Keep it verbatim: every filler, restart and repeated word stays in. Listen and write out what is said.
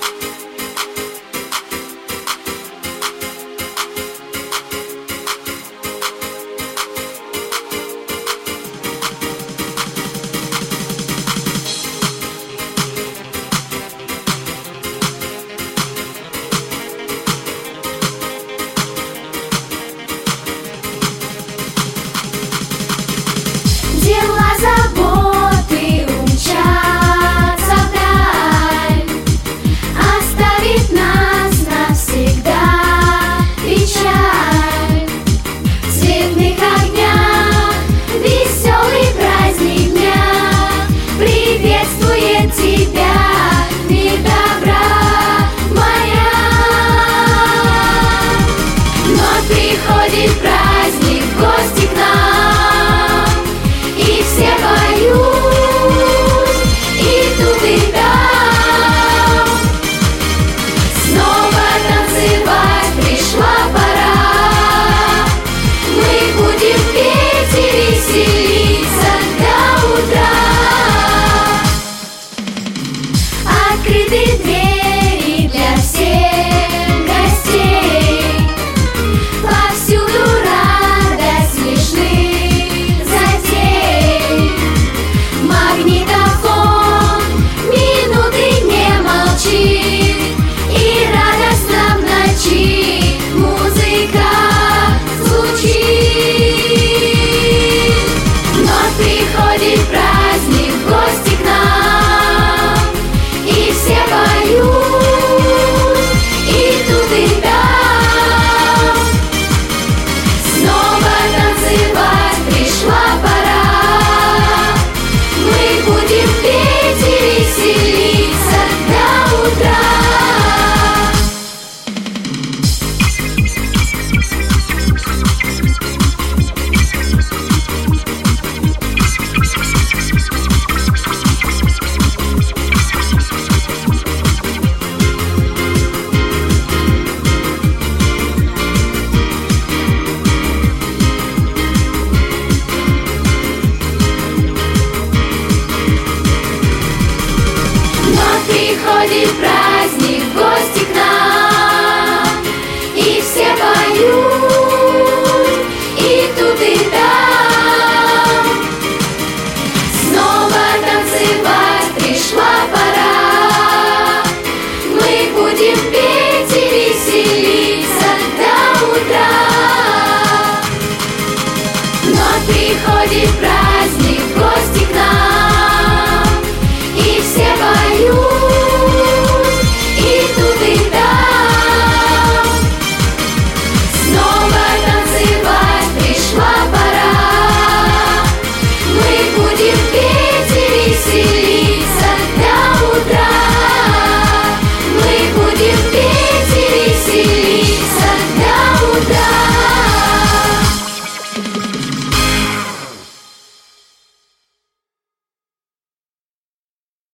Дела, заботы умчатся вдаль, оставит нас навсегда печаль. В цветных огнях веселый праздник дня приветствует тебя, мир добра моя. Но приходит праздник в гости к нам, и все поют, и тут и там. Снова танцевать пришла пора, мы будем петь и веселиться до утра. Открыты двери для всех гостей, повсюду радость смешных затей. Магнитофон минуты не молчит, и радостно в ночи музыка звучит. Вновь приходит праздник в гости к нам, и все поют, и тут и там. Снова танцевать пришла пора, мы будем петь и веселиться до утра. Вновь приходит праздник